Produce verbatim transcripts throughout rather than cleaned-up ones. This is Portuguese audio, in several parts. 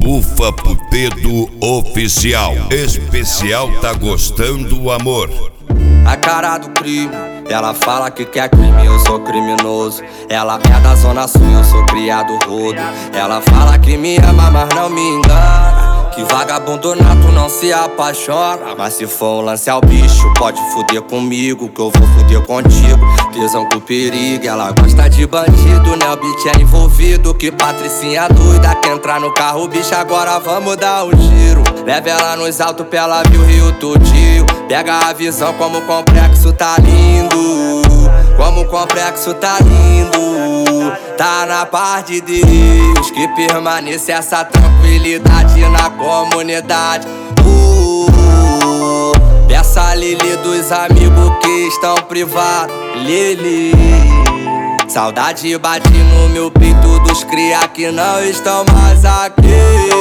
Bufa Putedo Oficial. Especial Tá Gostando Amor. A cara do crime, ela fala que quer crime, eu sou criminoso. Ela é da zona sul, eu sou criado rodo. Ela fala que me ama, mas não me engana. Que vagabundo nato não se apaixona. Mas se for um lance ao bicho, pode fuder comigo, que eu vou fuder contigo. Tesão com perigo, ela gosta de bandido, né? O beat é envolvido, que patricinha doida. Quer entrar no carro, bicho, agora vamos dar um giro. Leva ela nos altos pra ela ver o Rio tudinho. Pega a visão como o complexo tá lindo. Como o complexo tá lindo. Tá na paz de Deus que permanece essa tranquilidade na comunidade. uh, Peça a Lili dos amigos que estão privados. Lili, saudade bate no meu peito dos cria que não estão mais aqui.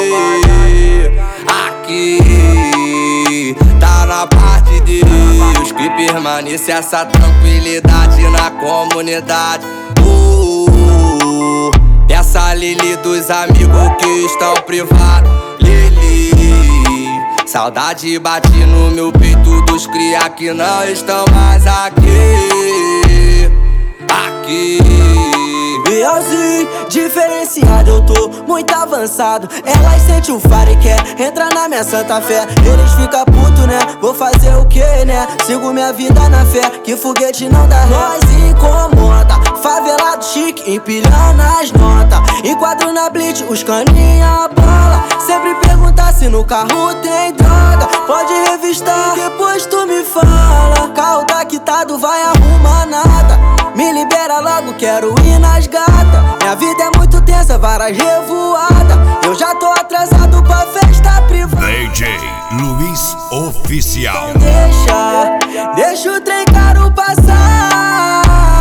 Aqui tá na paz de Deus que permanece essa tranquilidade na comunidade. uh, Peça a Lili dos amigos que estão privados. Lili, saudade bate no meu peito dos cria que não estão mais aqui. Aqui Bielzinho, diferenciado, eu tô muito avançado. Elas sentem o faro e quer entrar na minha santa fé. Eles ficam puto, né? Vou fazer o que, né? Sigo minha vida na fé, que foguete não dá ré. Nós incomoda, favelado chique, empilhando as notas. Enquadro na blitz, os caninha bola. Sempre perguntar se no carro tem droga. Pode revistar, depois tu me fala. Carro tá quitado, vai arrumar nada. Me libera logo, quero ir nas gatas. Minha vida é muito tensa, várias revoadas. Eu já tô atrasado pra festa privada. D J Luiz Oficial. Deixa, deixa o trem caro passar.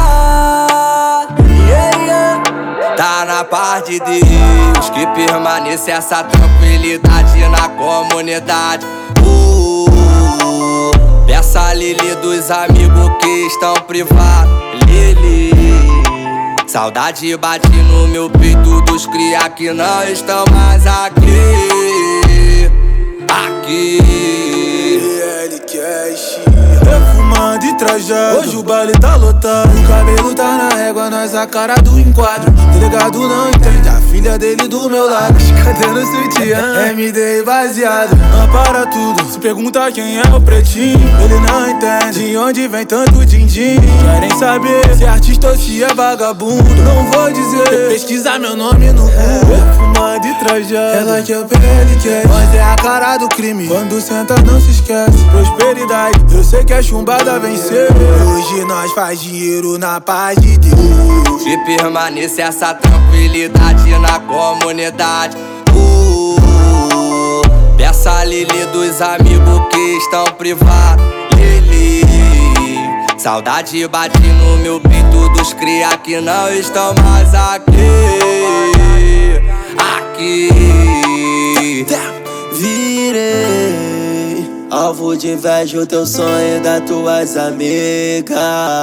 Yeah, yeah. Tá na paz de Deus que permanece essa tranquilidade na comunidade. uh, Peça a Lili dos amigos que estão privados. Lili, saudade bate no meu peito dos cria que não estão mais aqui. Aqui L Cash, perfumado e trajado. Hoje o baile tá lotado. O cabelo tá na régua, nós a cara do enquadro. Delegado não entende, a filha dele do meu lado. Cadê no sutiã? M D baseado. Não para tudo, se pergunta quem é o pretinho. Ele não entende de onde vem tanto din-din. Querem saber se é artista ou se é vagabundo. Não vou dizer, pesquisar meu nome no Google. Perfumado e trajado. Ela que é o P L Cash, mas é a cara do crime. Quando senta não se esquece. Prosperidade, eu sei que a chumbada venceu. Hoje nós faz dinheiro na paz de Deus. que permanece essa tranquilidade na comunidade. uh, Peça a Lili dos amigos que estão privados. Lili, saudade bate no meu peito dos cria que não estão mais aqui. Aqui Virei alvo de inveja o teu sonho das tuas amigas.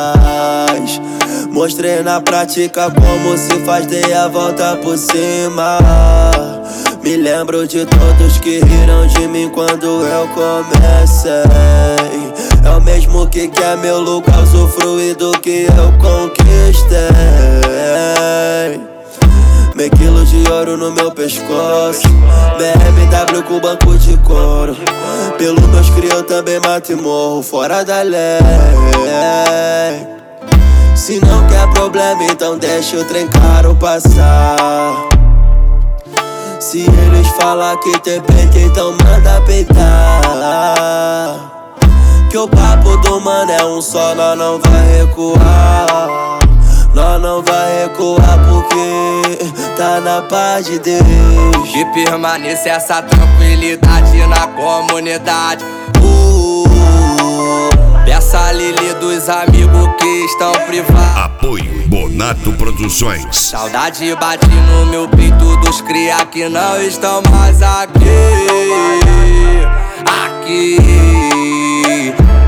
Mostrei na prática como se faz, dei a volta por cima. Me lembro de todos que riram de mim quando eu comecei. É o mesmo que quer meu lugar, usufruir do que eu conquistei. Meio quilo de ouro no meu pescoço, B M W com banco de couro. Pelo meus cria eu também mato e morro fora da lei. Se não quer problema, então deixa o trem caro passar. Se eles falar que tem peito, então manda peitar. Que o papo do mano é um só, nós não vai recuar. Nós não vai recuar porque tá na paz de Deus. que permanece essa tranquilidade na comunidade. uh, Peça a Lili dos amigos que estão privados. Apoio Bonato Produções. Saudade bate no meu peito dos cria que não estão mais aqui. Aqui